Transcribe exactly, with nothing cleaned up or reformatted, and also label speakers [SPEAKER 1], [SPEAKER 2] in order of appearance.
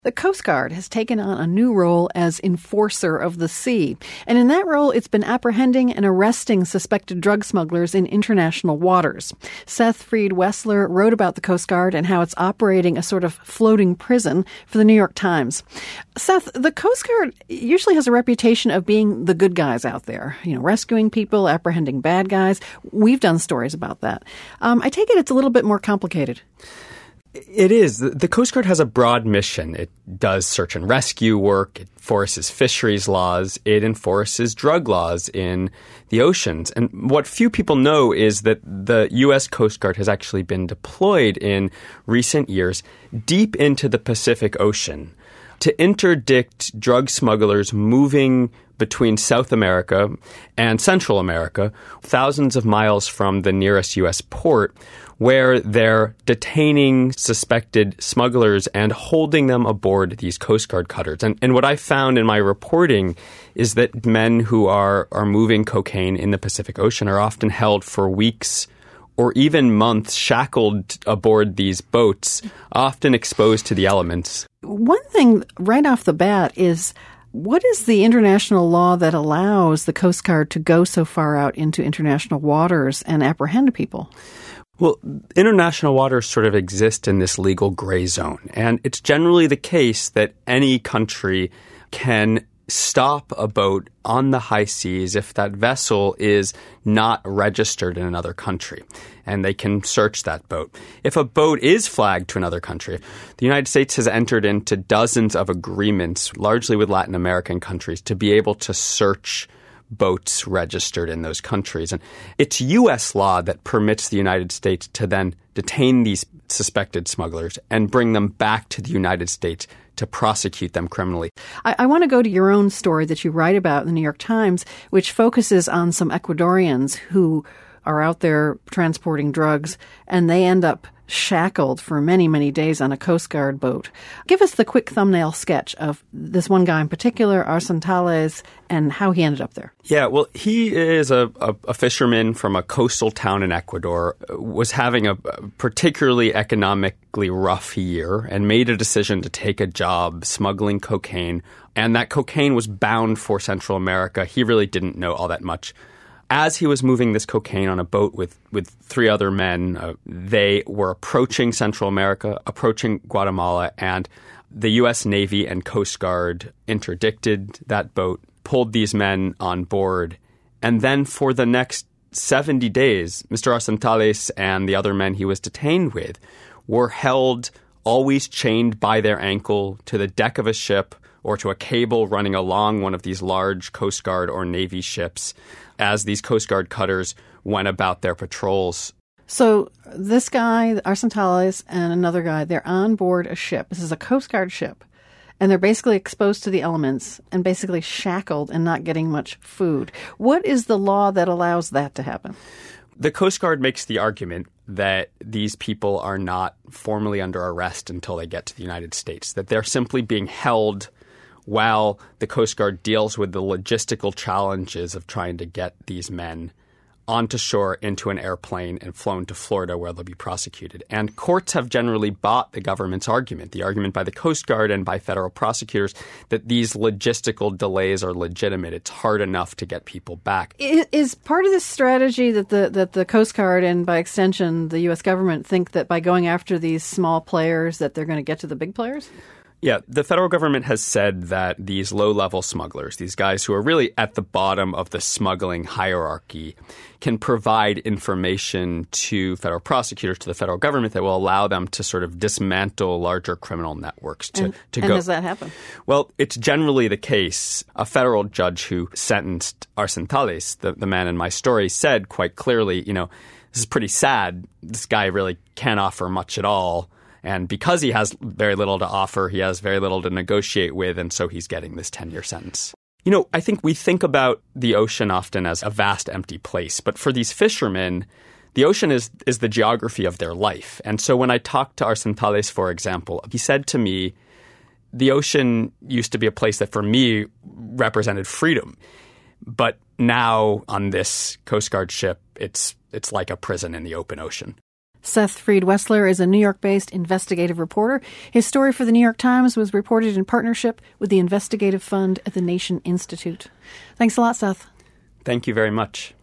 [SPEAKER 1] The Coast Guard has taken on a new role as enforcer of the sea. And in that role, it's been apprehending and arresting suspected drug smugglers in international waters. Seth Freed-Wessler wrote about the Coast Guard and how it's operating a sort of floating prison for the New York Times. Seth, the Coast Guard usually has a reputation of being the good guys out there, you know, rescuing people, apprehending bad guys. We've done stories about that. Um, I take it it's a little bit more complicated.
[SPEAKER 2] It is. The Coast Guard has a broad mission. It does search and rescue work. It enforces fisheries laws. It enforces drug laws in the oceans. And what few people know is that the U S Coast Guard has actually been deployed in recent years deep into the Pacific Ocean to interdict drug smugglers moving between South America and Central America, thousands of miles from the nearest U S port, where they're detaining suspected smugglers and holding them aboard these Coast Guard cutters. And, and what I found in my reporting is that men who are, are moving cocaine in the Pacific Ocean are often held for weeks or even months shackled aboard these boats, often exposed to the elements.
[SPEAKER 1] One thing right off the bat is, what is the international law that allows the Coast Guard to go so far out into international waters and apprehend people?
[SPEAKER 2] Well, international waters sort of exist in this legal gray zone, and it's generally the case that any country can stop a boat on the high seas if that vessel is not registered in another country, and they can search that boat. If a boat is flagged to another country, the United States has entered into dozens of agreements, largely with Latin American countries, to be able to search boats registered in those countries. And it's U S law that permits the United States to then detain these suspected smugglers and bring them back to the United States to prosecute them criminally.
[SPEAKER 1] I, I want to go to your own story that you write about in the New York Times, which focuses on some Ecuadorians who are out there transporting drugs, and they end up shackled for many, many days on a Coast Guard boat. Give us the quick thumbnail sketch of this one guy in particular, Arsentales, and how he ended up there.
[SPEAKER 2] Yeah, well, he is a, a, a fisherman from a coastal town in Ecuador, was having a particularly economically rough year and made a decision to take a job smuggling cocaine. And that cocaine was bound for Central America. He really didn't know all that much. As he was moving this cocaine on a boat with, with three other men, uh, they were approaching Central America, approaching Guatemala, and the U S Navy and Coast Guard interdicted that boat, pulled these men on board, and then for the next seventy days, Mister Arsentales and the other men he was detained with were held, always chained by their ankle to the deck of a ship or to a cable running along one of these large Coast Guard or Navy ships, as these Coast Guard cutters went about their patrols.
[SPEAKER 1] So this guy, Arsentales, and another guy, they're on board a ship. This is a Coast Guard ship. And they're basically exposed to the elements and basically shackled and not getting much food. What is the law that allows that to happen?
[SPEAKER 2] The Coast Guard makes the argument that these people are not formally under arrest until they get to the United States, that they're simply being held while the Coast Guard deals with the logistical challenges of trying to get these men onto shore into an airplane and flown to Florida where they'll be prosecuted. And courts have generally bought the government's argument, the argument by the Coast Guard and by federal prosecutors, that these logistical delays are legitimate. It's hard enough to get people back.
[SPEAKER 1] Is part of this strategy that the that the Coast Guard and by extension the U S government think that by going after these small players that they're going to get to the big players?
[SPEAKER 2] Yeah, the federal government has said that these low-level smugglers, these guys who are really at the bottom of the smuggling hierarchy, can provide information to federal prosecutors, to the federal government, that will allow them to sort of dismantle larger criminal networks. To,
[SPEAKER 1] and,
[SPEAKER 2] to
[SPEAKER 1] and
[SPEAKER 2] go.
[SPEAKER 1] does that happen?
[SPEAKER 2] Well, it's generally the case. A federal judge who sentenced Arsentales, the, the man in my story, said quite clearly, you know, this is pretty sad. This guy really can't offer much at all. And because he has very little to offer, he has very little to negotiate with, and so he's getting this ten-year sentence. You know, I think we think about the ocean often as a vast empty place, but for these fishermen, the ocean is is the geography of their life. And so when I talked to Arsentales, for example, he said to me, the ocean used to be a place that for me represented freedom. But now on this Coast Guard ship, it's it's like a prison in the open ocean.
[SPEAKER 1] Seth Freed-Wessler is a New York-based investigative reporter. His story for the New York Times was reported in partnership with the Investigative Fund at the Nation Institute. Thanks a lot, Seth.
[SPEAKER 2] Thank you very much.